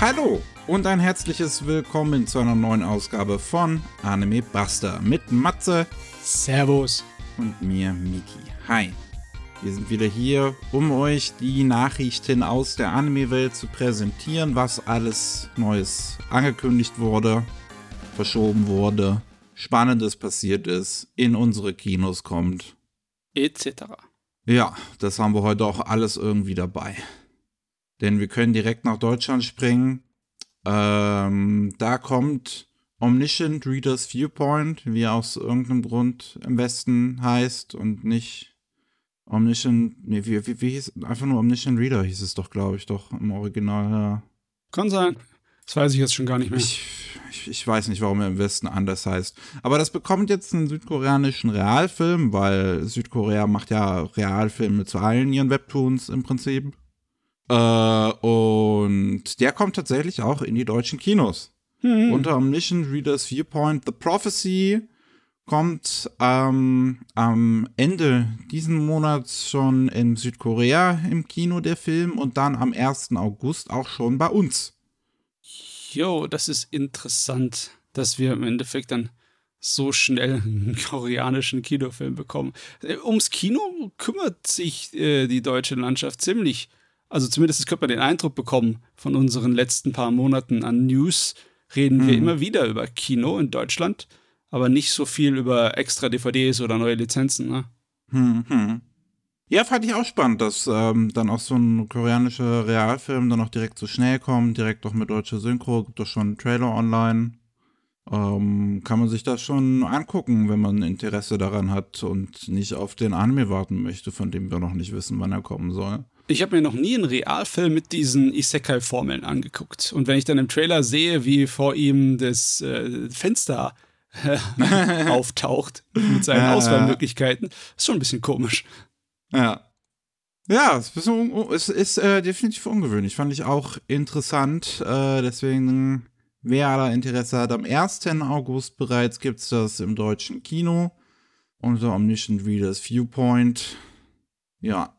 Hallo und ein herzliches Willkommen zu einer neuen Ausgabe von Anime Buster mit Matze. Servus. Und mir, Miki. Hi. Wir sind wieder hier, um euch die Nachrichten aus der Anime-Welt zu präsentieren, was alles Neues angekündigt wurde, verschoben wurde, Spannendes passiert ist, in unsere Kinos kommt. Etc. Ja, das haben wir heute auch alles irgendwie dabei. Denn wir können direkt nach Deutschland springen. Da kommt Omniscient Reader's Viewpoint, wie er aus irgendeinem Grund im Westen heißt und nicht Omniscient, nee, wie hieß es? Einfach nur Omniscient Reader hieß es doch, glaube ich, doch im Original. Ja. Kann sein. Das weiß ich jetzt schon gar nicht mehr. Ich weiß nicht, warum er im Westen anders heißt. Aber das bekommt jetzt einen südkoreanischen Realfilm, weil Südkorea macht ja Realfilme zu allen ihren Webtoons im Prinzip. Und der kommt tatsächlich auch in die deutschen Kinos. Unter Omniscient Reader's Viewpoint. The Prophecy kommt am Ende diesen Monats schon in Südkorea im Kino, der Film, und dann am 1. August auch schon bei uns. Jo, das ist interessant, dass wir im Endeffekt dann so schnell einen koreanischen Kinofilm bekommen. Ums Kino kümmert sich die deutsche Landschaft ziemlich. Also zumindest könnte man den Eindruck bekommen, von unseren letzten paar Monaten an News reden wir immer wieder über Kino in Deutschland, aber nicht so viel über extra DVDs oder neue Lizenzen, ne? Ja, fand ich auch spannend, dass dann auch so ein koreanischer Realfilm dann auch direkt so schnell kommt, direkt auch mit deutscher Synchro, gibt doch schon einen Trailer online. Kann man sich das schon angucken, wenn man Interesse daran hat und nicht auf den Anime warten möchte, von dem wir noch nicht wissen, wann er kommen soll. Ich habe mir noch nie einen Realfilm mit diesen Isekai-Formeln angeguckt. Und wenn ich dann im Trailer sehe, wie vor ihm das Fenster auftaucht mit seinen Auswahlmöglichkeiten, ist schon ein bisschen komisch. Ja. Ja, es ist definitiv ungewöhnlich. Fand ich auch interessant. Deswegen, wer da Interesse hat, am 1. August bereits gibt es das im deutschen Kino unter Omniscient Reader's Viewpoint. Ja.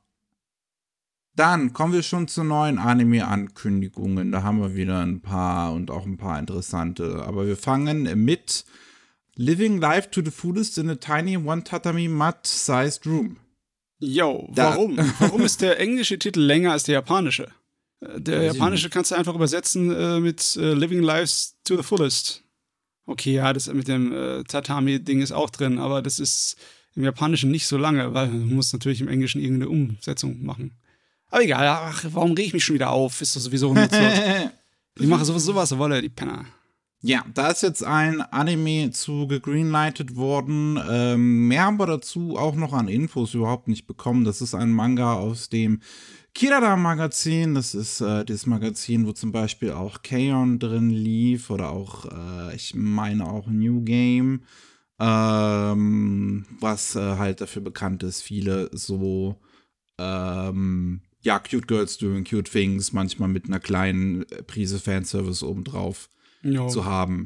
Dann kommen wir schon zu neuen Anime-Ankündigungen. Da haben wir wieder ein paar und auch ein paar interessante. Aber wir fangen mit Living Life to the Fullest in a Tiny One-Tatami Mat-Sized Room. Yo, warum? Warum ist der englische Titel länger als der japanische? Der japanische kannst du einfach übersetzen mit Living Lives to the Fullest. Okay, ja, das mit dem Tatami-Ding ist auch drin, aber das ist im Japanischen nicht so lange, weil man muss natürlich im Englischen irgendeine Umsetzung machen. Aber egal, ach, warum reg ich mich schon wieder auf? Ist doch sowieso nutzlos. Die machen sowieso, was sie wollen, die Penner. Ja, da ist jetzt ein Anime zu gegreenlightet worden. Mehr haben wir dazu auch noch an Infos überhaupt nicht bekommen. Das ist ein Manga aus dem Kirada-Magazin. Das ist das Magazin, wo zum Beispiel auch K-On! Drin lief oder auch, ich meine auch New Game, was halt dafür bekannt ist, viele so Cute Girls doing cute things, manchmal mit einer kleinen Prise Fanservice obendrauf zu haben.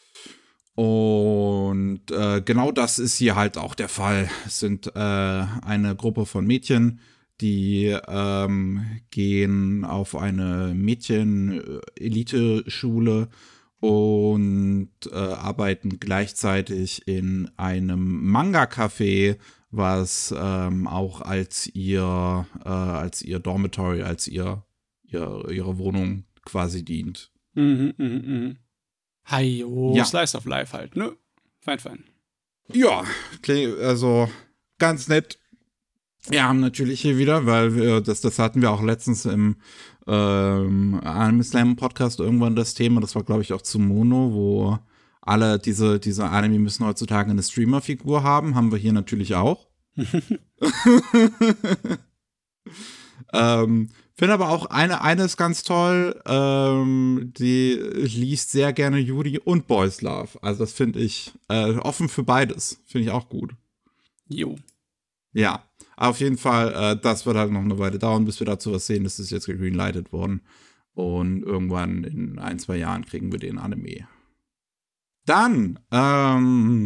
Und genau das ist hier halt auch der Fall. Es sind eine Gruppe von Mädchen, die gehen auf eine Mädchen-Elite-Schule und arbeiten gleichzeitig in einem Manga-Café, was auch als ihr Dormitory, als ihre Wohnung quasi dient. Hajo, Ja. Slice of Life halt, ne? Fein. Ja, also ganz nett. Wir haben natürlich hier wieder, weil das hatten wir auch letztens im Anime Slam Podcast irgendwann das Thema, das war glaube ich auch zu Mono, wo alle diese Anime müssen heutzutage eine Streamer-Figur haben wir hier natürlich auch. Finde aber auch eine ist ganz toll, die liest sehr gerne Yuri und Boys Love. Also das finde ich offen für beides. Finde ich auch gut. Jo. Ja, auf jeden Fall, das wird halt noch eine Weile dauern, bis wir dazu was sehen. Das ist jetzt gegreenlightet worden. Und irgendwann in 1-2 Jahren kriegen wir den Anime. Dann, da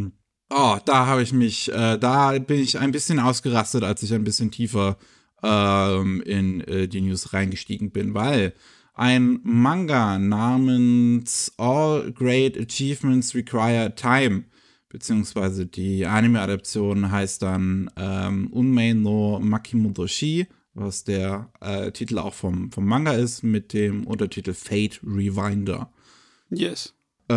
bin ich ein bisschen ausgerastet, als ich ein bisschen tiefer in die News reingestiegen bin, weil ein Manga namens All Great Achievements Require Time, beziehungsweise die Anime-Adaption heißt dann Unmei no Makimotoshi, was der Titel auch vom Manga ist, mit dem Untertitel Fate Rewinder. Yes.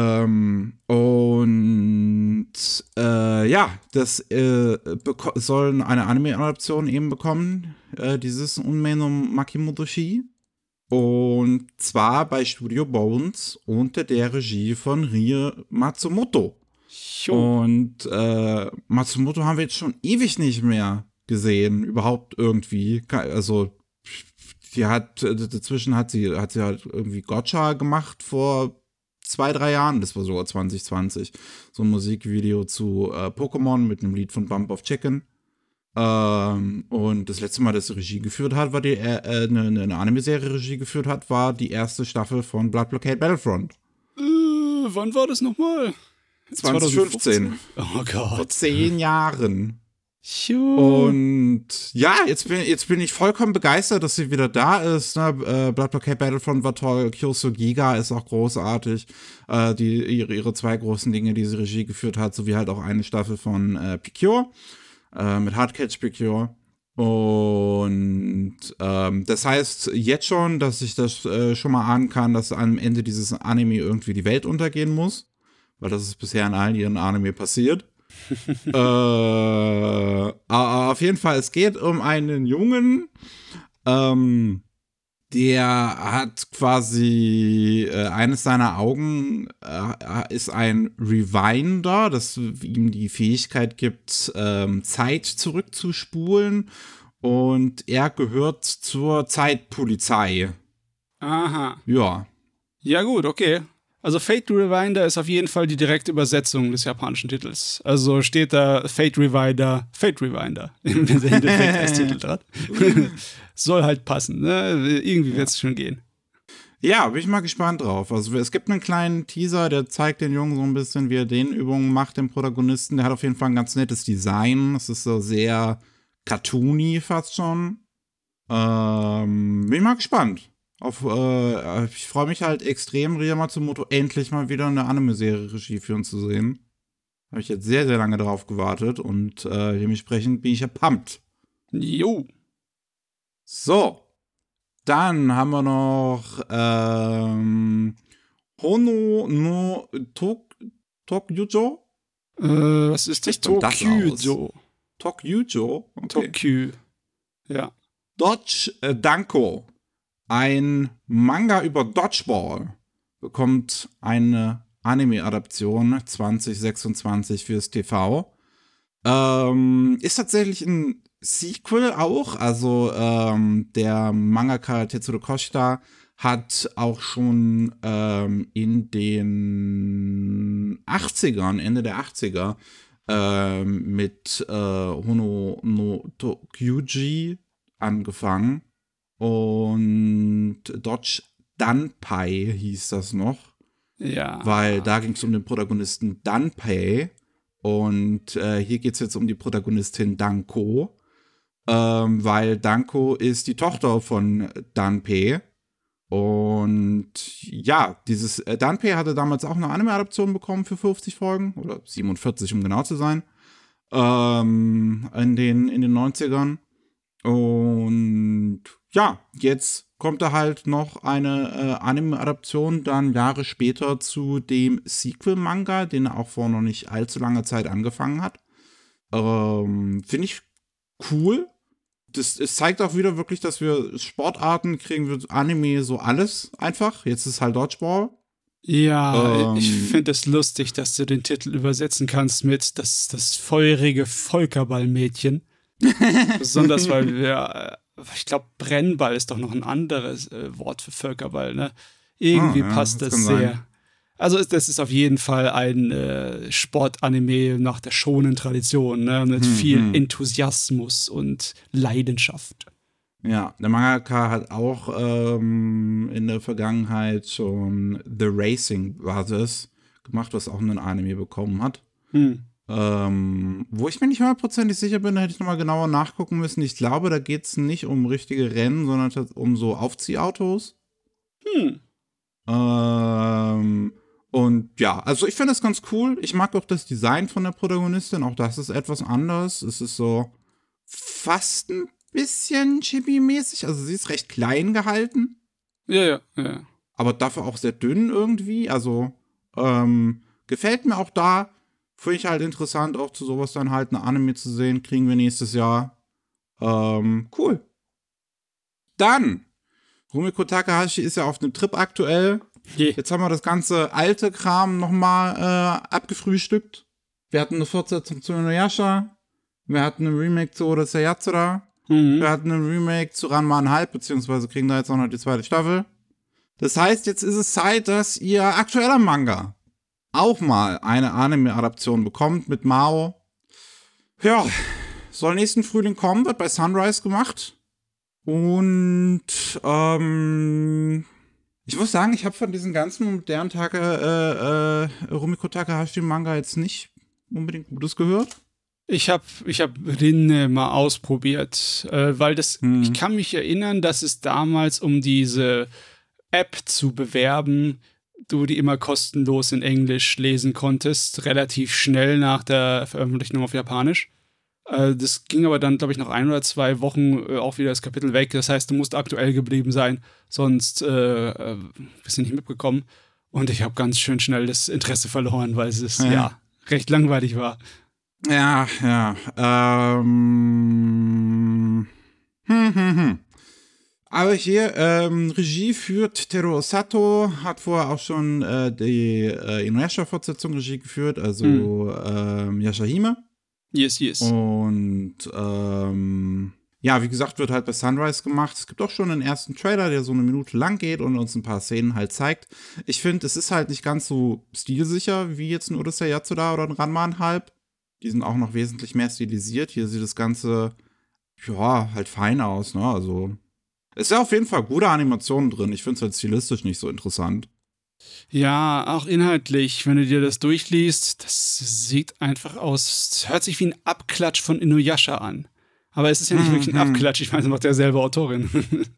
Das soll eine Anime-Adaption eben bekommen, dieses Unmei no Makimotoshi. Und zwar bei Studio Bones unter der Regie von Rie Matsumoto. Und Matsumoto haben wir jetzt schon ewig nicht mehr gesehen, überhaupt irgendwie. Also, dazwischen hat sie halt irgendwie Gotcha gemacht vor 2-3 Jahren, das war sogar 2020, so ein Musikvideo zu Pokémon mit einem Lied von Bump of Chicken. Und das letzte Mal, dass sie Regie geführt hat, war eine Anime-Serie Regie geführt hat, war die erste Staffel von Blood Blockade Battlefront. Wann war das nochmal? 2015. Oh Gott. Vor 10 Jahren. Sure. Und ja, jetzt bin ich vollkommen begeistert, dass sie wieder da ist. Ne? Blood Blockade Battlefront war toll, Kyoso Giga ist auch großartig. Ihre 2 großen Dinge, die sie Regie geführt hat, sowie halt auch eine Staffel von Picure mit Hardcatch Picure. Und das heißt jetzt schon, dass ich das schon mal ahnen kann, dass am Ende dieses Anime irgendwie die Welt untergehen muss. Weil das ist bisher in allen ihren Anime passiert. Auf jeden Fall, es geht um einen Jungen, der hat quasi eines seiner Augen ist ein Rewinder, das ihm die Fähigkeit gibt, Zeit zurückzuspulen, und er gehört zur Zeitpolizei. Aha. Ja. Ja gut, okay. Also Fate Rewinder ist auf jeden Fall die direkte Übersetzung des japanischen Titels. Also steht da Fate Rewinder im Endeffekt als Titel dran. Soll halt passen, ne? Irgendwie wird es schon gehen. Ja, bin ich mal gespannt drauf. Also es gibt einen kleinen Teaser, der zeigt den Jungen so ein bisschen, wie er den Übungen macht, den Protagonisten. Der hat auf jeden Fall ein ganz nettes Design. Es ist so sehr cartoony fast schon. Bin ich mal gespannt. Ich freue mich halt extrem, Rie Matsumoto endlich mal wieder eine Anime-Serie Regie führen zu sehen. Habe ich jetzt sehr, sehr lange darauf gewartet und dementsprechend bin ich ja pumped. Jo. So, dann haben wir noch Hono no Tokyujo. Was ist das? Tokyujo. Tokyujo? Okay. Tokyu. Ja. Dodge Danko. Ein Manga über Dodgeball bekommt eine Anime-Adaption 2026 fürs TV. Ist tatsächlich ein Sequel auch. Also der Mangaka Tetsuro Koshita hat auch schon in den 80ern, Ende der 80er, mit Hono no Tokyuji angefangen. Und Dodge Danpai hieß das noch. Ja. Weil da ging es um den Protagonisten Danpai. Und hier geht es jetzt um die Protagonistin Danko. Weil Danko ist die Tochter von Danpai. Und ja, dieses Danpai hatte damals auch eine Anime-Adaption bekommen für 50 Folgen. Oder 47, um genau zu sein. In den 90ern. Und ja, jetzt kommt da halt noch eine Anime-Adaption dann Jahre später zu dem Sequel-Manga, den er auch vor noch nicht allzu langer Zeit angefangen hat. Finde ich cool. Es zeigt auch wieder wirklich, dass wir Sportarten kriegen, wir Anime, so alles einfach. Jetzt ist halt Dodgeball. Ja, ich finde es lustig, dass du den Titel übersetzen kannst mit das feurige Völkerballmädchen. Besonders, weil ich glaube, Brennball ist doch noch ein anderes Wort für Völkerball, ne? Irgendwie passt das sehr. Sein. Also das ist auf jeden Fall ein Sportanime nach der Shonen-Tradition, ne? Mit viel Enthusiasmus und Leidenschaft. Ja, der Mangaka hat auch in der Vergangenheit schon The Racing Brothers gemacht, was auch einen Anime bekommen hat. Wo ich mir nicht 100% sicher bin, da hätte ich nochmal genauer nachgucken müssen. Ich glaube, da geht es nicht um richtige Rennen, sondern um so Aufziehautos. Und ja, also ich finde das ganz cool. Ich mag auch das Design von der Protagonistin. Auch das ist etwas anders. Es ist so fast ein bisschen chibi-mäßig. Also sie ist recht klein gehalten. Ja. Aber dafür auch sehr dünn irgendwie. Also gefällt mir auch da. Finde ich halt interessant, auch zu sowas dann halt eine Anime zu sehen. Kriegen wir nächstes Jahr. Cool. Dann, Rumiko Takahashi ist ja auf einem Trip aktuell. Jetzt haben wir das ganze alte Kram nochmal abgefrühstückt. Wir hatten eine Fortsetzung zu Inuyasha. Wir hatten ein Remake zu Urusei Yatsura. Wir hatten ein Remake zu Ranma 1/2, beziehungsweise kriegen da jetzt auch noch die zweite Staffel. Das heißt, jetzt ist es Zeit, dass ihr aktueller Manga auch mal eine Anime-Adaption bekommt mit Mao. Ja, soll nächsten Frühling kommen, wird bei Sunrise gemacht. Und ich muss sagen, ich habe von diesen ganzen modernen Rumiko Takahashi Manga jetzt nicht unbedingt Gutes gehört. Ich hab Rin mal ausprobiert, weil ich kann mich erinnern, dass es damals, um diese App zu bewerben, du die immer kostenlos in Englisch lesen konntest, relativ schnell nach der Veröffentlichung auf Japanisch. Das ging aber dann, glaube ich, noch 1 oder 2 Wochen auch wieder das Kapitel weg. Das heißt, du musst aktuell geblieben sein, sonst bist du nicht mitbekommen. Und ich habe ganz schön schnell das Interesse verloren, weil es recht langweilig war. Ja. Aber hier, Regie führt Teruo Sato, hat vorher auch schon die Inuyasha-Fortsetzung Regie geführt, also Yashahime. Yes. Und ja, wie gesagt, wird halt bei Sunrise gemacht. Es gibt auch schon einen ersten Trailer, der so 1 Minute lang geht und uns ein paar Szenen halt zeigt. Ich finde, es ist halt nicht ganz so stilsicher wie jetzt ein Urusei Yatsura oder ein Ranma 1/2. Die sind auch noch wesentlich mehr stilisiert. Hier sieht das Ganze, ja, halt fein aus, ne? Also, es ist ja auf jeden Fall gute Animationen drin. Ich finde es halt stilistisch nicht so interessant. Ja, auch inhaltlich, wenn du dir das durchliest, das sieht einfach aus, hört sich wie ein Abklatsch von Inuyasha an. Aber es ist ja nicht wirklich ein Abklatsch, ich meine, es macht ja selber Autorin.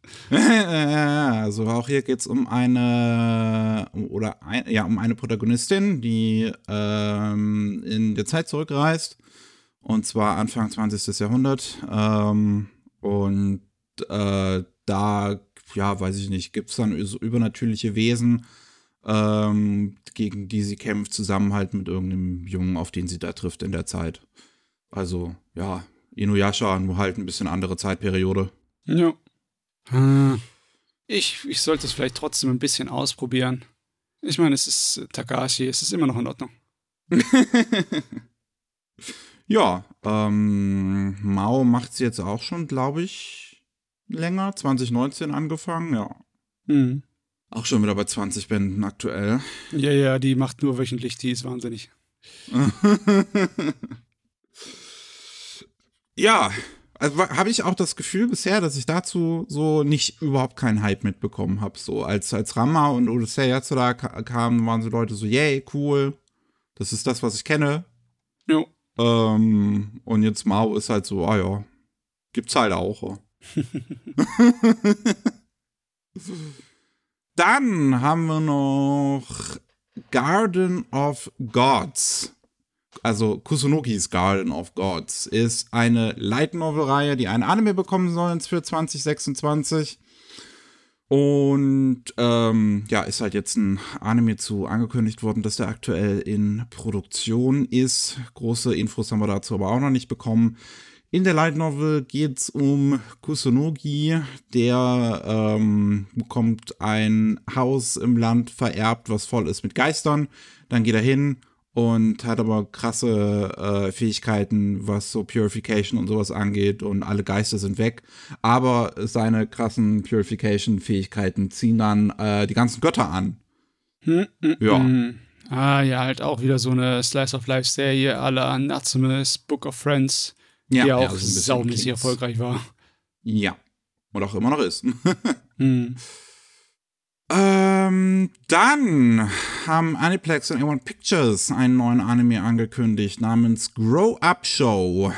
Also auch hier geht es um eine Protagonistin, die in der Zeit zurückreist. Und zwar Anfang 20. Jahrhundert. Und da, ja, weiß ich nicht, gibt es dann so übernatürliche Wesen, gegen die sie kämpft, zusammen halt mit irgendeinem Jungen, auf den sie da trifft in der Zeit. Also, ja, Inuyasha, nur halt ein bisschen andere Zeitperiode. Ja. Ich sollte es vielleicht trotzdem ein bisschen ausprobieren. Ich meine, es ist Takahashi, es ist immer noch in Ordnung. Ja, Mao macht sie jetzt auch schon, glaube ich, länger. 2019 angefangen, ja. Auch schon wieder bei 20 Bänden aktuell. Ja, die macht nur wöchentlich, die ist wahnsinnig. Ja, also habe ich auch das Gefühl bisher, dass ich dazu so überhaupt keinen Hype mitbekommen habe. So als Ranma und Urusei Yatsura kamen, waren so Leute so, yay, cool, das ist das, was ich kenne. Jo. Und jetzt Mao ist halt so, ja, gibt's halt auch. Dann haben wir noch Garden of Gods. Also Kusunogis Garden of Gods ist eine Light Novel-Reihe, die ein Anime bekommen soll für 2026. Und ist halt jetzt ein Anime zu angekündigt worden, dass der aktuell in Produktion ist. Große Infos haben wir dazu aber auch noch nicht bekommen. In der Light Novel geht es um Kusunogi, der bekommt ein Haus im Land vererbt, was voll ist mit Geistern. Dann geht er hin und hat aber krasse Fähigkeiten, was so Purification und sowas angeht, und alle Geister sind weg. Aber seine krassen Purification-Fähigkeiten ziehen dann die ganzen Götter an. Ja. Ah, ja, halt auch wieder so eine Slice-of-Life-Serie à la Natsume's Book of Friends, Ja, die auch so ein bisschen saumäßig Kings. erfolgreich war. Ja. Und auch immer noch ist. Dann haben Aniplex und A1 Pictures einen neuen Anime angekündigt namens Grow Up Show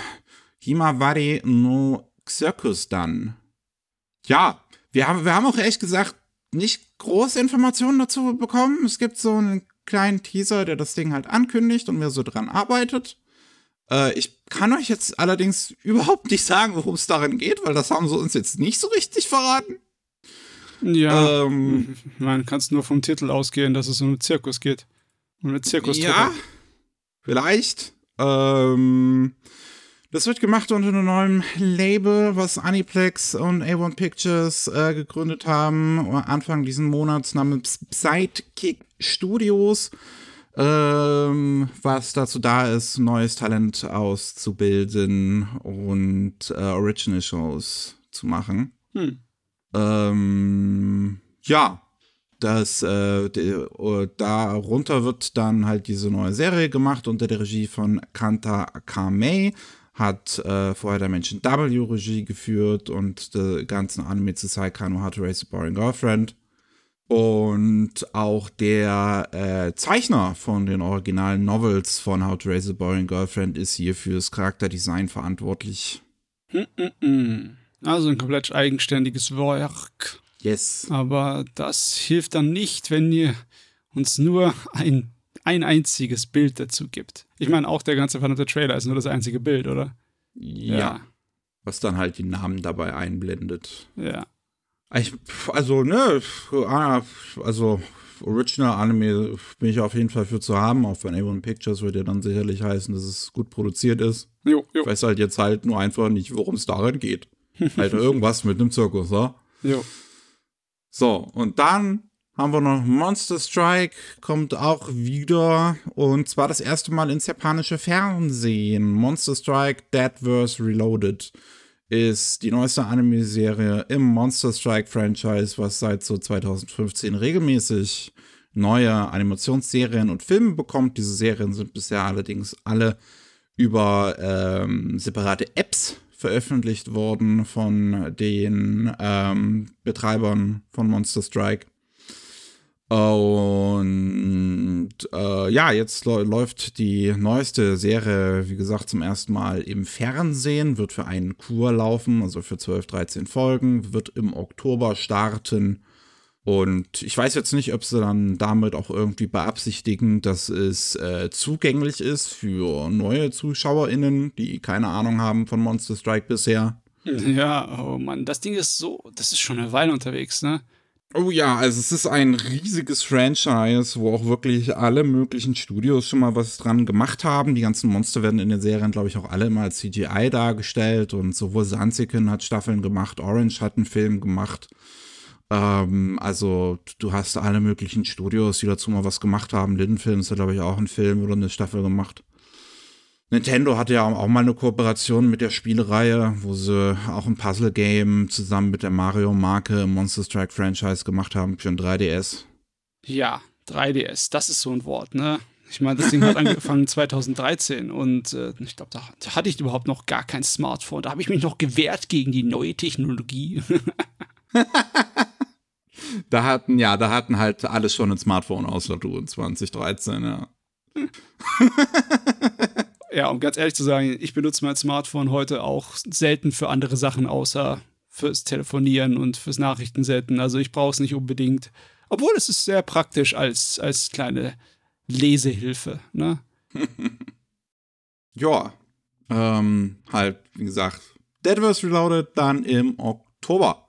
Himawari no Circus dann. Ja, wir haben auch echt gesagt, nicht große Informationen dazu bekommen. Es gibt so einen kleinen Teaser, der das Ding halt ankündigt und wer so dran arbeitet. Ich kann euch jetzt allerdings überhaupt nicht sagen, worum es darin geht, weil das haben sie uns jetzt nicht so richtig verraten. Ja, man kann es nur vom Titel ausgehen, dass es um einen Zirkus geht. Um eine Zirkustruppe. Ja, vielleicht. Das wird gemacht unter einem neuen Label, was Aniplex und A1 Pictures gegründet haben. Anfang diesen Monats namens Sidekick Studios. Was dazu da ist, neues Talent auszubilden und Original-Shows zu machen. Ja, darunter wird dann halt diese neue Serie gemacht unter der Regie von Kanta Kamei. Hat vorher der Menschen W Regie geführt und die ganzen Anime zu Saikano How to Raise a Boring Girlfriend. Und auch der Zeichner von den originalen Novels von How to Raise a Boring Girlfriend ist hier fürs Charakterdesign verantwortlich. Also ein komplett eigenständiges Werk. Yes. Aber das hilft dann nicht, wenn ihr uns nur ein einziges Bild dazu gibt. Ich meine, auch der ganze verdammte Trailer ist nur das einzige Bild, oder? Ja. Was dann halt die Namen dabei einblendet. Ja. Also Original Anime bin ich auf jeden Fall für zu haben. Auch von A1 Pictures wird ja dann sicherlich heißen, dass es gut produziert ist. Jo. Ich weiß halt jetzt halt nur einfach nicht, worum es darin geht. Halt irgendwas mit einem Zirkus, ja? Jo. So, und dann haben wir noch Monster Strike, kommt auch wieder. Und zwar das erste Mal ins japanische Fernsehen. Monster Strike Deadverse Reloaded ist die neueste Anime-Serie im Monster Strike-Franchise, was seit so 2015 regelmäßig neue Animationsserien und Filme bekommt. Diese Serien sind bisher allerdings alle über separate Apps veröffentlicht worden von den Betreibern von Monster Strike. Und jetzt läuft die neueste Serie, wie gesagt, zum ersten Mal im Fernsehen, wird für einen Kur laufen, also für 12, 13 Folgen, wird im Oktober starten. Und ich weiß jetzt nicht, ob sie dann damit auch irgendwie beabsichtigen, dass es zugänglich ist für neue ZuschauerInnen, die keine Ahnung haben von Monster Strike bisher. Ja, oh Mann, das ist schon eine Weile unterwegs, ne? Oh ja, also es ist ein riesiges Franchise, wo auch wirklich alle möglichen Studios schon mal was dran gemacht haben. Die ganzen Monster werden in den Serien, glaube ich, auch alle immer als CGI dargestellt. Und sowohl Sansiken hat Staffeln gemacht, Orange hat einen Film gemacht. Also du hast alle möglichen Studios, die dazu mal was gemacht haben. Linden Films hat, glaube ich, auch einen Film oder eine Staffel gemacht. Nintendo hatte ja auch mal eine Kooperation mit der Spielereihe, wo sie auch ein Puzzle-Game zusammen mit der Mario-Marke im Monster Strike-Franchise gemacht haben für ein 3DS. Ja, 3DS, das ist so ein Wort, ne? Ich meine, das Ding hat angefangen 2013 und ich glaube, da hatte ich überhaupt noch gar kein Smartphone. Da habe ich mich noch gewehrt gegen die neue Technologie. Da hatten halt alle schon ein Smartphone außer du in 2013, ja. Ja, um ganz ehrlich zu sagen, ich benutze mein Smartphone heute auch selten für andere Sachen, außer fürs Telefonieren und fürs Nachrichtensenden. Also ich brauche es nicht unbedingt. Obwohl es ist sehr praktisch als kleine Lesehilfe, ne? Ja, halt, wie gesagt, Deadverse Reloaded dann im Oktober.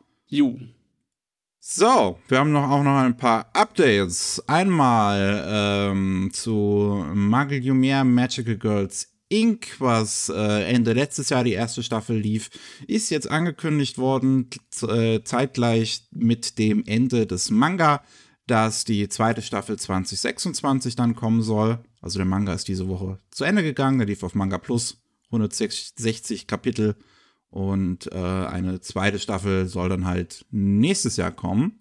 So, wir haben auch noch ein paar Updates. Einmal zu Magel Yumiya Magical Girls Inc., was Ende letztes Jahr die erste Staffel lief, ist jetzt angekündigt worden, zeitgleich mit dem Ende des Manga, dass die zweite Staffel 2026 dann kommen soll. Also der Manga ist diese Woche zu Ende gegangen, der lief auf Manga Plus, 160 Kapitel. Und eine zweite Staffel soll dann halt nächstes Jahr kommen.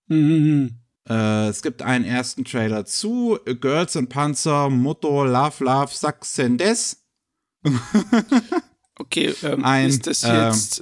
Es gibt einen ersten Trailer zu Girls and Panzer Motto Love Saxendes. Okay, ist das jetzt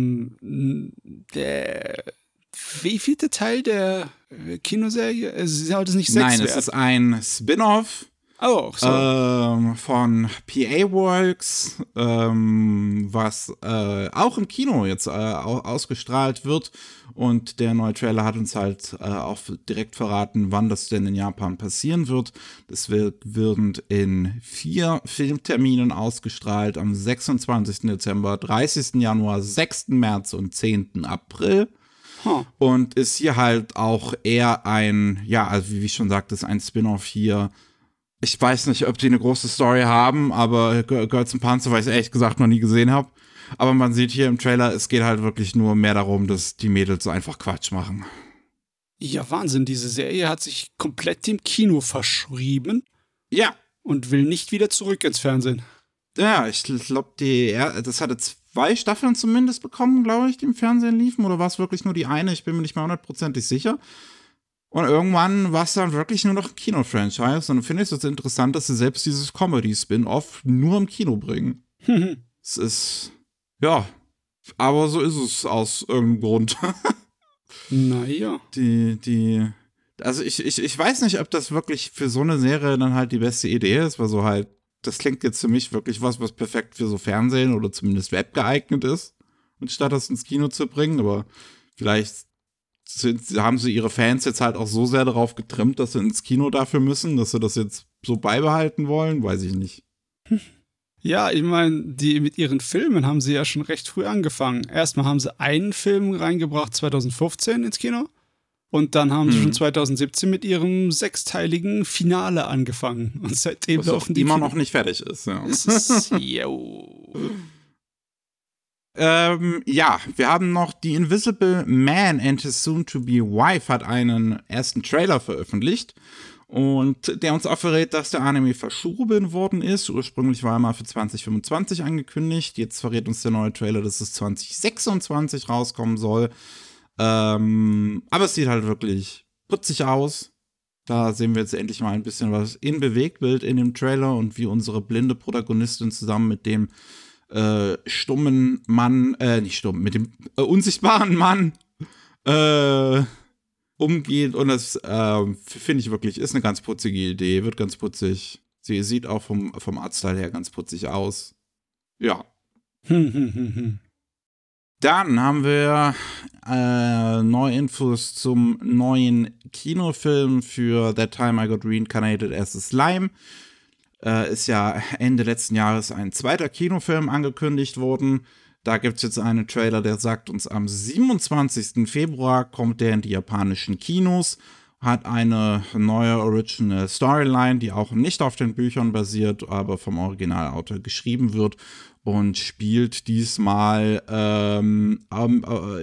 der wievielte Teil der Kinoserie? Sie sollte es nicht 6 werden. Nein, es ist ein Spin-off. Oh, so. Von PA Works, was auch im Kino jetzt ausgestrahlt wird. Und der neue Trailer hat uns halt auch direkt verraten, wann das denn in Japan passieren wird. Das wird in 4 Filmterminen ausgestrahlt, am 26. Dezember, 30. Januar, 6. März und 10. April. Und ist hier halt auch eher also wie ich schon sagte, ist ein Spin-off hier. Ich weiß nicht, ob die eine große Story haben, aber Girls and Panzer, weil ich es ehrlich gesagt noch nie gesehen habe. Aber man sieht hier im Trailer, es geht halt wirklich nur mehr darum, dass die Mädels so einfach Quatsch machen. Ja, Wahnsinn, diese Serie hat sich komplett dem Kino verschrieben. Ja. Und will nicht wieder zurück ins Fernsehen. Ja, ich glaube, das hatte 2 Staffeln zumindest bekommen, glaube ich, die im Fernsehen liefen. Oder war es wirklich nur die eine? Ich bin mir nicht mal 100% sicher. Und irgendwann war es dann wirklich nur noch ein Kino-Franchise. Und dann finde ich es interessant, dass sie selbst dieses Comedy-Spin-Off nur im Kino bringen. Es ist, ja, aber so ist es aus irgendeinem Grund. Naja. Also ich weiß nicht, ob das wirklich für so eine Serie dann halt die beste Idee ist, weil so halt, das klingt jetzt für mich wirklich was perfekt für so Fernsehen oder zumindest Web geeignet ist, anstatt das ins Kino zu bringen. Aber vielleicht haben sie ihre Fans jetzt halt auch so sehr darauf getrimmt, dass sie ins Kino dafür müssen, dass sie das jetzt so beibehalten wollen, weiß ich nicht. Ja, ich meine, mit ihren Filmen haben sie ja schon recht früh angefangen. Erstmal haben sie einen Film reingebracht, 2015 ins Kino. Und dann haben sie schon 2017 mit ihrem 6-teiligen Finale angefangen. Und seitdem laufen die immer noch nicht fertig ist. Ja. Ja, wir haben noch The Invisible Man and His Soon-to-be Wife hat einen ersten Trailer veröffentlicht und der uns auch verrät, dass der Anime verschoben worden ist. Ursprünglich war er mal für 2025 angekündigt. Jetzt verrät uns der neue Trailer, dass es 2026 rauskommen soll. Aber es sieht halt wirklich putzig aus. Da sehen wir jetzt endlich mal ein bisschen was in Bewegtbild in dem Trailer und wie unsere blinde Protagonistin zusammen mit dem stummen Mann, nicht stumm, mit dem unsichtbaren Mann umgeht. Und das finde ich wirklich, ist eine ganz putzige Idee, wird ganz putzig. Sie sieht auch vom Artstyle her ganz putzig aus. Ja. Dann haben wir neue Infos zum neuen Kinofilm für That Time I Got Reincarnated as a Slime. Ist ja Ende letzten Jahres ein zweiter Kinofilm angekündigt worden. Da gibt es jetzt einen Trailer, der sagt uns, am 27. Februar kommt der in die japanischen Kinos. Hat eine neue Original Storyline, die auch nicht auf den Büchern basiert, aber vom Originalautor geschrieben wird. Und spielt diesmal am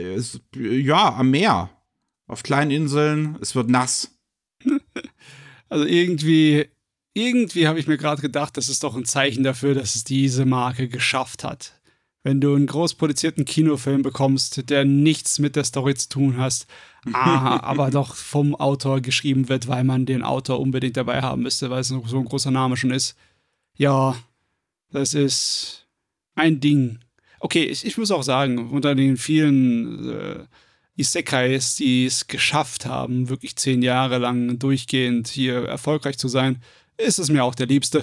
Meer. Auf kleinen Inseln. Es wird nass. Also irgendwie habe ich mir gerade gedacht, das ist doch ein Zeichen dafür, dass es diese Marke geschafft hat. Wenn du einen groß produzierten Kinofilm bekommst, der nichts mit der Story zu tun hast, aber doch vom Autor geschrieben wird, weil man den Autor unbedingt dabei haben müsste, weil es so ein großer Name schon ist. Ja, das ist ein Ding. Okay, ich muss auch sagen, unter den vielen Isekais, die es geschafft haben, wirklich 10 Jahre lang durchgehend hier erfolgreich zu sein, ist es mir auch der Liebste.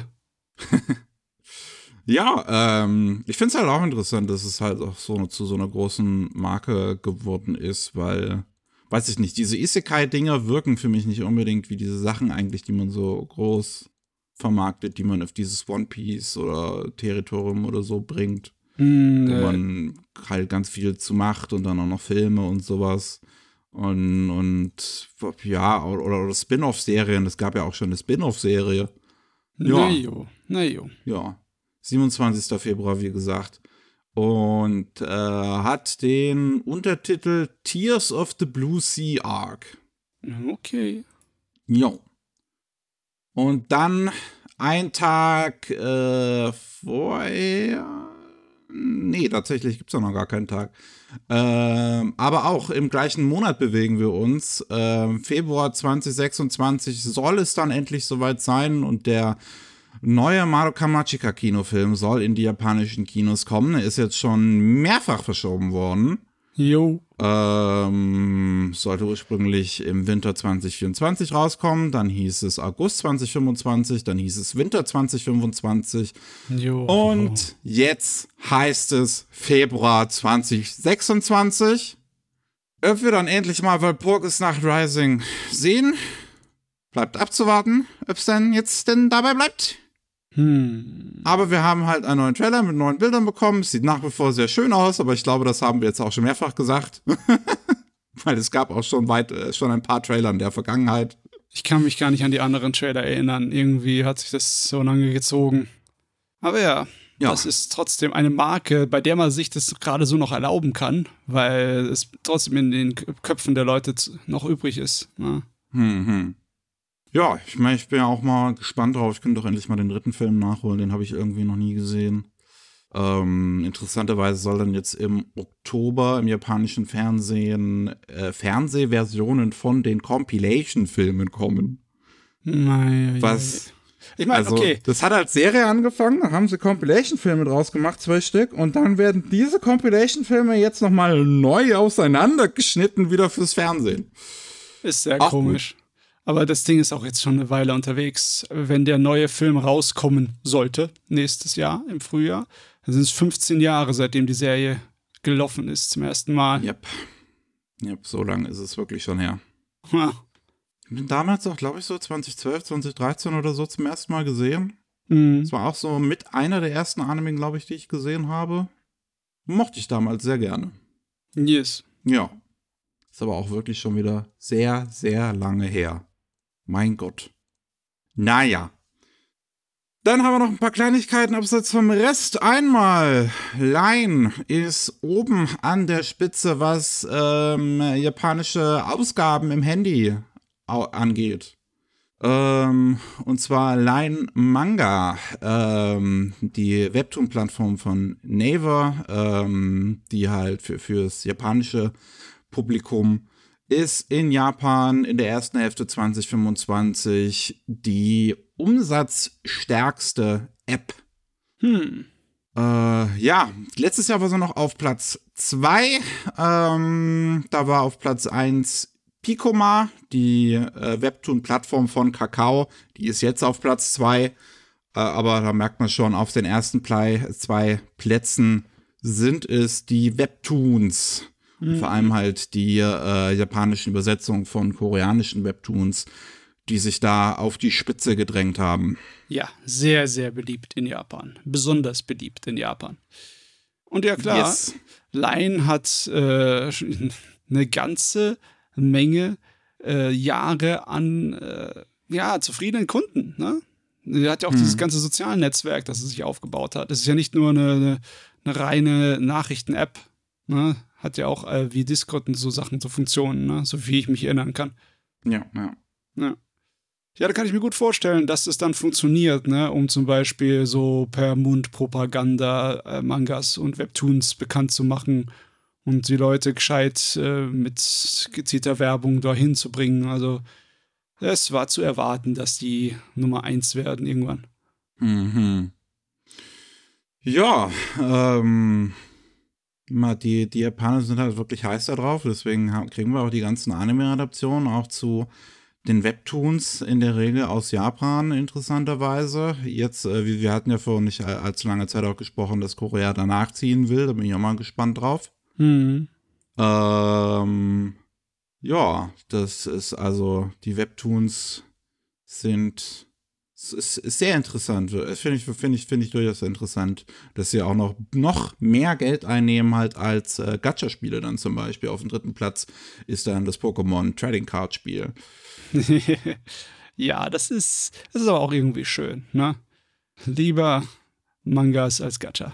Ja, ich finde es halt auch interessant, dass es halt auch so zu so einer großen Marke geworden ist, weil, weiß ich nicht, diese Isekai-Dinger wirken für mich nicht unbedingt wie diese Sachen eigentlich, die man so groß vermarktet, die man auf dieses One Piece oder Territorium oder so bringt, wo man halt ganz viel zu macht und dann auch noch Filme und sowas. Und ja, oder Spin-off-Serien, es gab ja auch schon eine Spin-off-Serie. Ja. Na jo. Ja, 27. Februar, wie gesagt. Und hat den Untertitel Tears of the Blue Sea Arc. Okay. Jo. Und dann ein Tag vorher. Nee, tatsächlich gibt es ja noch gar keinen Tag. Aber auch im gleichen Monat bewegen wir uns. Februar 2026 soll es dann endlich soweit sein und der neue Madoka Magica Kinofilm soll in die japanischen Kinos kommen. Er ist jetzt schon mehrfach verschoben worden. Jo. Sollte ursprünglich im Winter 2024 rauskommen, dann hieß es August 2025, dann hieß es Winter 2025 Jo. und jetzt heißt es Februar 2026. Ob wir dann endlich mal Walpurgisnacht Rising sehen, bleibt abzuwarten, ob es denn dabei bleibt. Aber wir haben halt einen neuen Trailer mit neuen Bildern bekommen. Es sieht nach wie vor sehr schön aus, aber ich glaube, das haben wir jetzt auch schon mehrfach gesagt. Weil es gab auch schon ein paar Trailer in der Vergangenheit. Ich kann mich gar nicht an die anderen Trailer erinnern. Irgendwie hat sich das so lange gezogen. Aber ja, das ist trotzdem eine Marke, bei der man sich das gerade so noch erlauben kann, weil es trotzdem in den Köpfen der Leute noch übrig ist. Ne? Ja, ich meine, ich bin ja auch mal gespannt drauf. Ich könnte doch endlich mal den dritten Film nachholen. Den habe ich irgendwie noch nie gesehen. Interessanterweise soll dann jetzt im Oktober im japanischen Fernsehen Fernsehversionen von den Compilation-Filmen kommen. Was? Ich meine, okay. Das hat als Serie angefangen, dann haben sie Compilation-Filme draus gemacht, 2 Stück, und dann werden diese Compilation-Filme jetzt nochmal neu auseinandergeschnitten wieder fürs Fernsehen. Ist sehr komisch. Gut. Aber das Ding ist auch jetzt schon eine Weile unterwegs. Wenn der neue Film rauskommen sollte, nächstes Jahr, im Frühjahr, dann sind es 15 Jahre, seitdem die Serie gelaufen ist zum ersten Mal. Yep, so lange ist es wirklich schon her. Ja. Ich bin damals auch, glaube ich, so 2012, 2013 oder so zum ersten Mal gesehen. Das war auch so mit einer der ersten Anime, glaube ich, die ich gesehen habe. Mochte ich damals sehr gerne. Yes. Ja. Ist aber auch wirklich schon wieder sehr, sehr lange her. Mein Gott. Naja. Dann haben wir noch ein paar Kleinigkeiten abseits vom Rest. Einmal, Line ist oben an der Spitze, was japanische Ausgaben im Handy angeht. Und zwar Line Manga, die Webtoon-Plattform von Naver, die halt fürs japanische Publikum ist in Japan in der ersten Hälfte 2025 die umsatzstärkste App. Ja, letztes Jahr war sie noch auf Platz 2. Da war auf Platz 1 Picoma, die Webtoon-Plattform von Kakao. Die ist jetzt auf Platz 2. Aber da merkt man schon, auf den ersten 2 Plätzen sind es die Webtoons. Vor allem halt die japanischen Übersetzungen von koreanischen Webtoons, die sich da auf die Spitze gedrängt haben. Ja, sehr, sehr beliebt in Japan. Besonders beliebt in Japan. Und ja klar, yes. Line hat eine ganze Menge Jahre an zufriedenen Kunden. Ne? Sie hat ja auch dieses ganze soziale Netzwerk, das sie sich aufgebaut hat. Es ist ja nicht nur eine reine Nachrichten-App, ne? Hat ja auch wie Discord und so Sachen, so Funktionen, ne? So wie ich mich erinnern kann. Ja. Ja, da kann ich mir gut vorstellen, dass es dann funktioniert, ne? Um zum Beispiel so per Mundpropaganda Mangas und Webtoons bekannt zu machen und die Leute gescheit mit gezielter Werbung dahin zu bringen. Also es war zu erwarten, dass die Nummer 1 werden irgendwann. Ja, die Japaner sind halt wirklich heiß da drauf, deswegen kriegen wir auch die ganzen Anime-Adaptionen auch zu den Webtoons in der Regel aus Japan, interessanterweise. Jetzt, wir hatten ja vor nicht allzu langer Zeit auch gesprochen, dass Korea danach ziehen will, da bin ich auch mal gespannt drauf. Ja, das ist also, die Webtoons sind... Es ist sehr interessant. Finde ich durchaus interessant, dass sie auch noch mehr Geld einnehmen halt als Gacha-Spiele dann zum Beispiel. Auf dem 3. Platz ist dann das Pokémon Trading Card Spiel. Ja, das ist aber auch irgendwie schön, ne? Lieber Mangas als Gacha.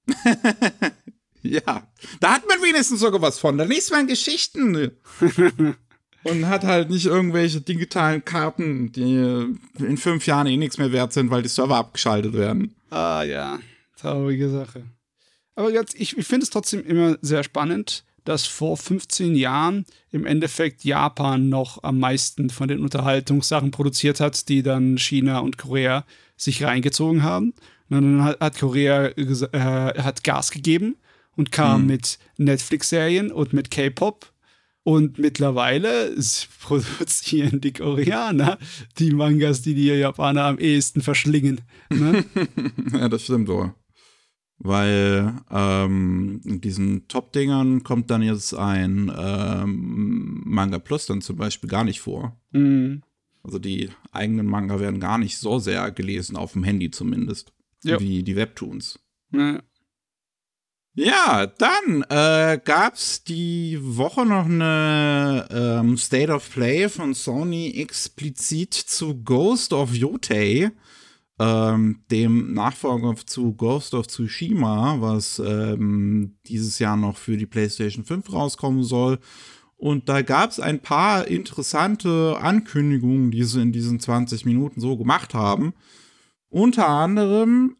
Ja, da hat man wenigstens sogar was von. Da liest man Geschichten. Und hat halt nicht irgendwelche digitalen Karten, die in 5 Jahren nichts mehr wert sind, weil die Server abgeschaltet werden. Ah ja, traurige Sache. Aber jetzt, ich finde es trotzdem immer sehr spannend, dass vor 15 Jahren im Endeffekt Japan noch am meisten von den Unterhaltungssachen produziert hat, die dann China und Korea sich reingezogen haben. Und dann hat Korea hat Gas gegeben und kam mit Netflix-Serien und mit K-Pop. Und mittlerweile produzieren die Koreaner die Mangas, die Japaner am ehesten verschlingen. Ne? Ja, das stimmt wohl. Weil in diesen Top-Dingern kommt dann jetzt ein Manga Plus dann zum Beispiel gar nicht vor. Mhm. Also die eigenen Manga werden gar nicht so sehr gelesen, auf dem Handy zumindest, wie die Webtoons. Ja. Ja, dann gab's die Woche noch eine State of Play von Sony explizit zu Ghost of Yotei, dem Nachfolger zu Ghost of Tsushima, was dieses Jahr noch für die PlayStation 5 rauskommen soll. Und da gab's ein paar interessante Ankündigungen, die sie in diesen 20 Minuten so gemacht haben. Unter anderem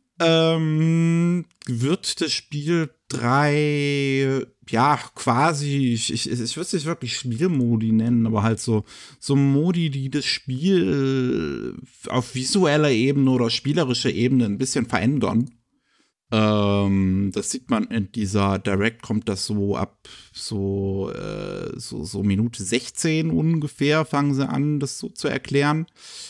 wird das Spiel 3, ja, quasi, ich würde es nicht wirklich Spielmodi nennen, aber halt so Modi, die das Spiel auf visueller Ebene oder spielerischer Ebene ein bisschen verändern. Das sieht man in dieser Direct, kommt das so ab so Minute 16 ungefähr, fangen sie an, das so zu erklären.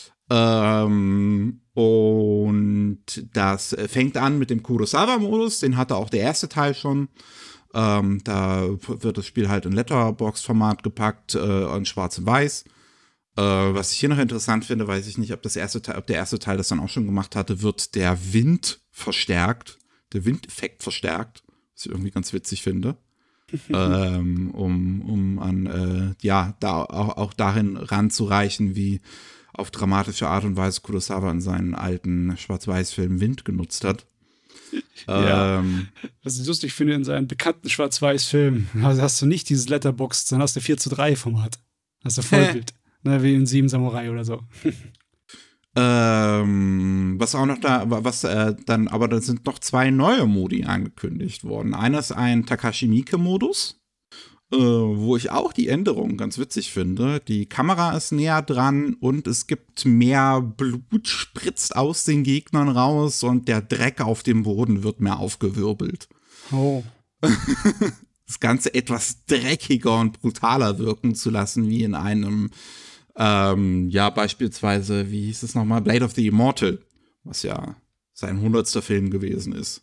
Und das fängt an mit dem Kurosawa-Modus, den hatte auch der erste Teil schon. Da wird das Spiel halt in Letterboxd-Format gepackt, in schwarz und weiß. Was ich hier noch interessant finde, weiß ich nicht, ob der erste Teil das dann auch schon gemacht hatte, wird der Wind verstärkt, der Windeffekt verstärkt, was ich irgendwie ganz witzig finde. um an, da auch darin ranzureichen, wie auf dramatische Art und Weise Kurosawa in seinen alten Schwarz-Weiß-Filmen Wind genutzt hat. Ja, was ich lustig finde, in seinen bekannten Schwarz-Weiß-Filmen hast du nicht dieses Letterboxd, dann hast du 4:3-Format. Hast du Vollbild. Ne, wie in 7 Samurai oder so. Was auch noch aber da sind noch 2 neue Modi angekündigt worden. Einer ist ein Takashi Miike-Modus, wo ich auch die Änderungen ganz witzig finde. Die Kamera ist näher dran und es gibt mehr Blut, spritzt aus den Gegnern raus und der Dreck auf dem Boden wird mehr aufgewirbelt. Oh. Das Ganze etwas dreckiger und brutaler wirken zu lassen, wie in einem, beispielsweise, wie hieß es nochmal, Blade of the Immortal, was ja sein 100. Film gewesen ist.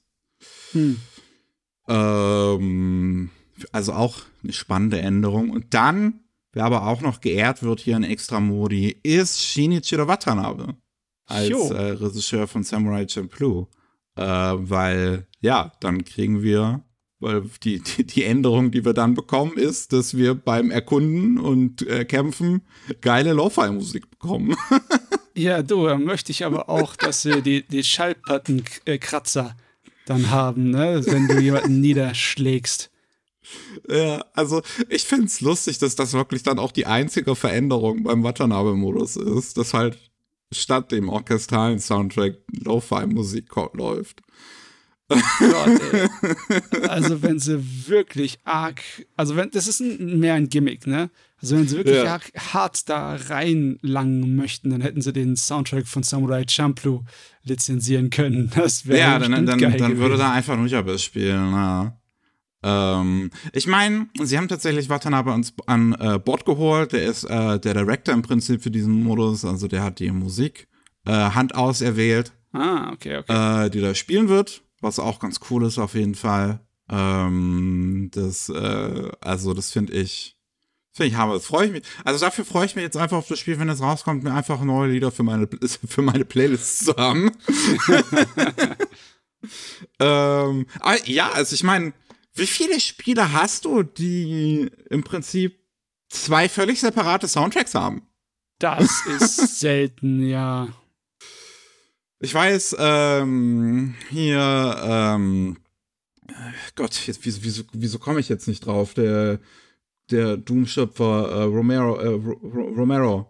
Also auch eine spannende Änderung. Und dann, wer aber auch noch geehrt wird hier in Extra-Modi, ist Shinichiro Watanabe als Regisseur von Samurai Champloo. Weil, dann kriegen wir, weil die Änderung, die wir dann bekommen, ist, dass wir beim Erkunden und Kämpfen geile Lo-Fi-Musik bekommen. Ja, möchte ich aber auch, dass wir die Schallplattenkratzer dann haben, ne, wenn du jemanden niederschlägst. Ja, also ich find's lustig, dass das wirklich dann auch die einzige Veränderung beim Watanabe-Modus ist, dass halt statt dem orchestralen Soundtrack Lo-Fi-Musik läuft. Gott, ey. Also wenn sie wirklich das ist mehr ein Gimmick, ne? Also wenn sie wirklich arg hart da reinlangen möchten, dann hätten sie den Soundtrack von Samurai Champloo lizenzieren können. Das wäre dann würde da einfach Nujabes spielen, ja. Ich meine, sie haben tatsächlich Watanabe an Bord geholt. Der ist der Director im Prinzip für diesen Modus. Also der hat die Musik Hand auserwählt, okay. Die da spielen wird. Was auch ganz cool ist auf jeden Fall. Das finde ich hammer. Das freue ich mich. Also dafür freue ich mich jetzt einfach auf das Spiel, wenn es rauskommt, mir einfach neue Lieder für meine Playlist zu haben. Also ich meine, wie viele Spiele hast du, die im Prinzip 2 völlig separate Soundtracks haben? Das ist selten, ja. Ich weiß, Gott, jetzt, wieso komme ich jetzt nicht drauf? Der Doom-Schöpfer Romero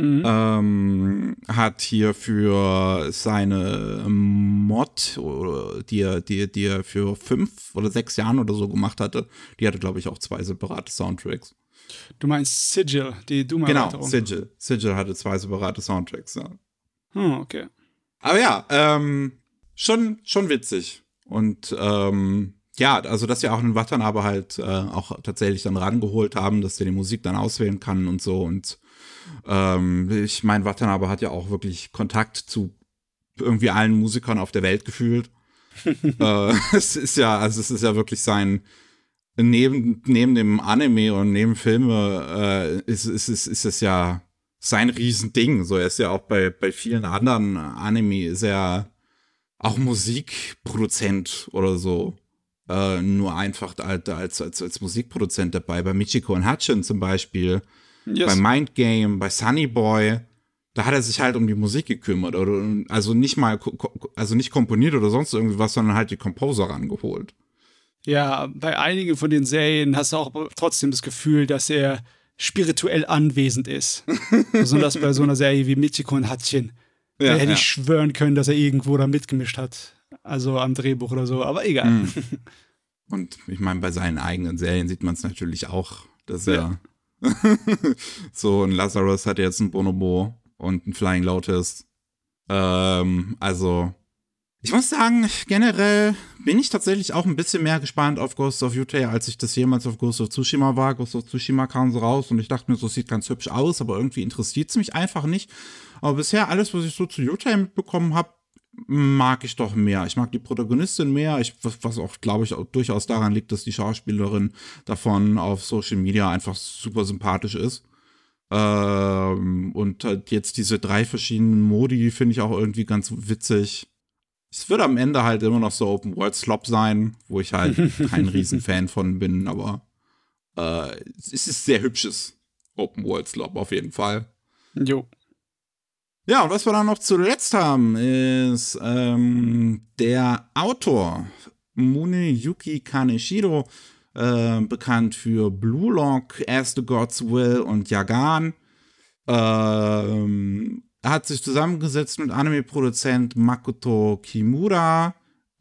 hat hier für seine Mod, die er für 5 oder 6 Jahren oder so gemacht hatte, die hatte, glaube ich, auch 2 separate Soundtracks. Du meinst Sigil, die Doom-Erweiterung? Genau, Sigil hatte 2 separate Soundtracks, ja. Okay. Aber ja, schon witzig. Und Ja, also dass sie auch einen Watanabe halt auch tatsächlich dann rangeholt haben, dass der die Musik dann auswählen kann und so. Und ich meine, Watanabe hat ja auch wirklich Kontakt zu irgendwie allen Musikern auf der Welt gefühlt. Es ist ja wirklich sein, neben dem Anime und neben Filme, ist es ja sein Riesending. So, er ist ja auch bei vielen anderen Anime, ist er auch Musikproduzent oder so. Nur einfach als Musikproduzent dabei. Bei Michiko und Hatchin zum Beispiel, bei Yes. Mind Game, bei Sunny Boy, da hat er sich halt um die Musik gekümmert. Also nicht mal, also nicht komponiert oder sonst irgendwas, sondern halt die Composer rangeholt. Ja, bei einigen von den Serien hast du auch trotzdem das Gefühl, dass er spirituell anwesend ist. Besonders bei so einer Serie wie Michiko und Hatchin. Da hätte ich schwören können, dass er irgendwo da mitgemischt hat. Also am Drehbuch oder so, aber egal. Und ich meine, bei seinen eigenen Serien sieht man es natürlich auch, dass er so ein Lazarus hat jetzt ein Bonobo und ein Flying Lotus. Also, ich muss sagen, generell bin ich tatsächlich auch ein bisschen mehr gespannt auf Ghost of Utah, als ich das jemals auf Ghost of Tsushima war. Ghost of Tsushima kam so raus und ich dachte mir, so sieht ganz hübsch aus, aber irgendwie interessiert es mich einfach nicht. Aber bisher alles, was ich so zu Utah mitbekommen habe, mag ich doch mehr. Ich mag die Protagonistin mehr, was auch, glaube ich, auch durchaus daran liegt, dass die Schauspielerin davon auf Social Media einfach super sympathisch ist. Und halt jetzt diese 3 verschiedenen Modi finde ich auch irgendwie ganz witzig. Es wird am Ende halt immer noch so Open-World-Slop sein, wo ich halt kein Riesenfan von bin, aber es ist sehr hübsches Open-World-Slop auf jeden Fall. Jo. Ja, und was wir dann noch zuletzt haben, ist der Autor Muneyuki Kaneshiro, bekannt für Blue Lock, As the Gods Will und Yagan. Er hat sich zusammengesetzt mit Anime-Produzent Makoto Kimura,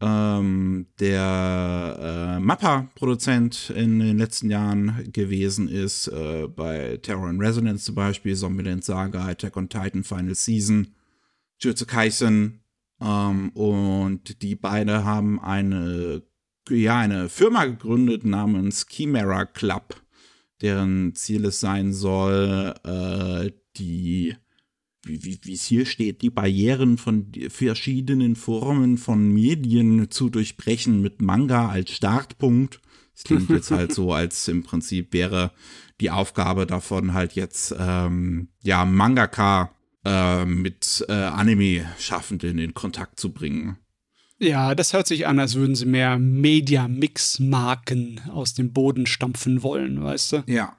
der Mappa-Produzent in den letzten Jahren gewesen ist, bei Terror in Resonance zum Beispiel, Zombieland Saga, Attack on Titan, Final Season, Jujutsu Kaisen, und die beiden haben eine Firma gegründet namens Chimera Club, deren Ziel es sein soll, wie es hier steht, die Barrieren von verschiedenen Formen von Medien zu durchbrechen mit Manga als Startpunkt. Das klingt jetzt halt so, als im Prinzip wäre die Aufgabe davon halt jetzt, Mangaka mit Anime-Schaffenden in Kontakt zu bringen. Ja, das hört sich an, als würden sie mehr Media-Mix-Marken aus dem Boden stampfen wollen, weißt du? Ja.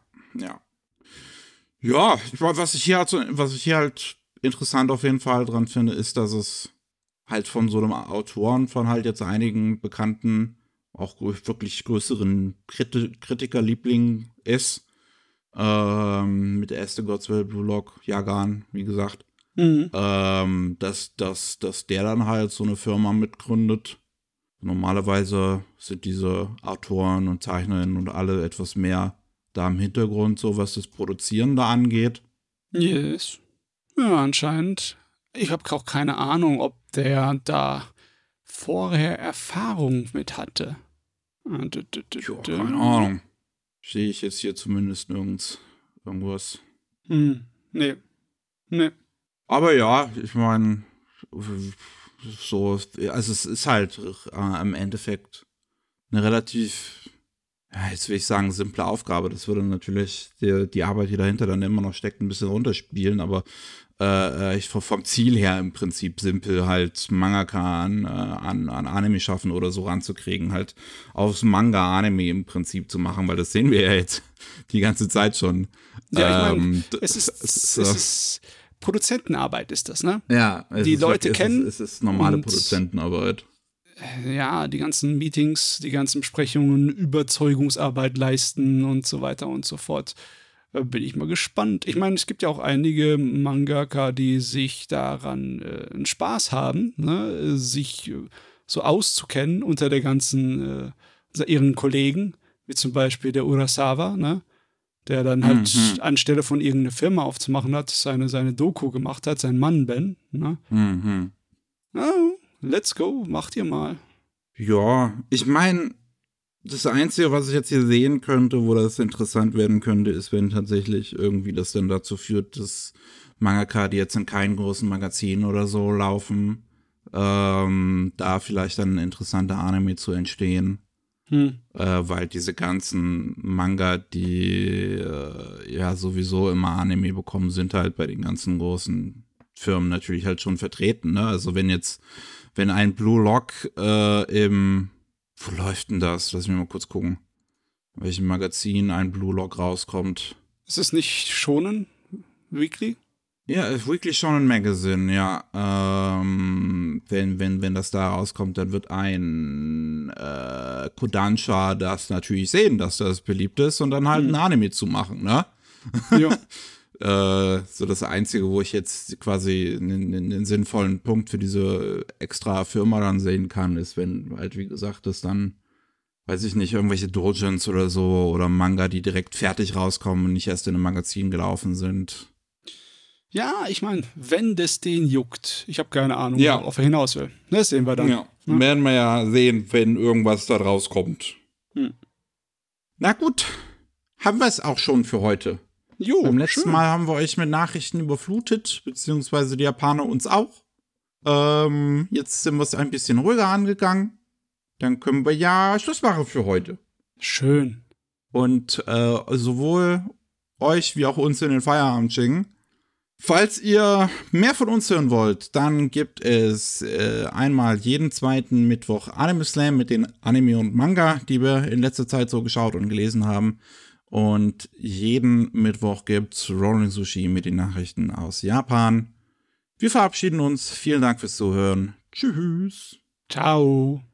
Ja, was ich hier halt interessant auf jeden Fall dran finde, ist, dass es halt von so einem Autoren von halt jetzt einigen bekannten, auch wirklich größeren Kritikerlieblingen ist. Mit der erste Gods Will, Blue Lock, Yagan, wie gesagt. Dass der dann halt so eine Firma mitgründet. Normalerweise sind diese Autoren und Zeichnerinnen und alle etwas mehr da im Hintergrund, so was das Produzieren da angeht. Yes. Ja, anscheinend. Ich habe auch keine Ahnung, ob der da vorher Erfahrung mit hatte. Ja, keine Ahnung. Sehe ich jetzt hier zumindest irgendwas. Nee. Aber ja, ich meine, so, also es ist halt im Endeffekt eine relativ, ja, jetzt will ich sagen, simple Aufgabe. Das würde natürlich die Arbeit, die dahinter dann immer noch steckt, ein bisschen runterspielen, aber vom Ziel her im Prinzip simpel halt Mangaka an Anime schaffen oder so ranzukriegen, halt aufs Manga-Anime im Prinzip zu machen, weil das sehen wir ja jetzt die ganze Zeit schon. Ja, ich meine, es ist Produzentenarbeit ist das, ne? Ja, die Leute kennen. Es ist normale Produzentenarbeit. Ja, die ganzen Meetings, die ganzen Besprechungen, Überzeugungsarbeit leisten und so weiter und so fort. Bin ich mal gespannt. Ich meine, es gibt ja auch einige Mangaka, die sich daran einen Spaß haben, ne? Sich so auszukennen unter der ganzen, ihren Kollegen, wie zum Beispiel der Urasawa, ne? Der dann halt anstelle von irgendeine Firma aufzumachen hat, seine Doku gemacht hat, sein Mann Ben, ne? Oh, let's go, macht ihr mal. Ja, ich meine, Das Einzige, was ich jetzt hier sehen könnte, wo das interessant werden könnte, ist, wenn tatsächlich irgendwie das dann dazu führt, dass Mangaka, die jetzt in keinen großen Magazinen oder so laufen, da vielleicht dann ein interessanter Anime zu entstehen. Weil diese ganzen Manga, die ja sowieso immer Anime bekommen, sind halt bei den ganzen großen Firmen natürlich halt schon vertreten. Ne? Also wenn ein Blue Lock wo läuft denn das? Lass mich mal kurz gucken. In welchem Magazin ein Blue Lock rauskommt. Ist es nicht Shonen Weekly? Ja, Weekly Shonen Magazine, ja. Wenn das da rauskommt, dann wird ein Kodansha das natürlich sehen, dass das beliebt ist und dann halt ein Anime zu machen, ne? Ja. So das Einzige, wo ich jetzt quasi einen sinnvollen Punkt für diese extra Firma dann sehen kann, ist, wenn halt, wie gesagt, das dann, weiß ich nicht, irgendwelche Doujins oder so oder Manga, die direkt fertig rauskommen und nicht erst in einem Magazin gelaufen sind. Ja, ich meine, wenn das den juckt, ich habe keine Ahnung, Ja. worauf er hinaus will. Das sehen wir dann. Ja, werden wir ja sehen, wenn irgendwas da rauskommt. Na gut, haben wir es auch schon für heute. Jo, Beim letzten schön. Mal haben wir euch mit Nachrichten überflutet, beziehungsweise die Japaner uns auch. Jetzt sind wir es ein bisschen ruhiger angegangen. Dann können wir ja Schluss machen für heute. Schön. Und sowohl euch wie auch uns in den Feierabend schicken. Falls ihr mehr von uns hören wollt, dann gibt es einmal jeden zweiten Mittwoch Anime Slam mit den Anime und Manga, die wir in letzter Zeit so geschaut und gelesen haben. Und jeden Mittwoch gibt's Rolling Sushi mit den Nachrichten aus Japan. Wir verabschieden uns. Vielen Dank fürs Zuhören. Tschüss. Ciao.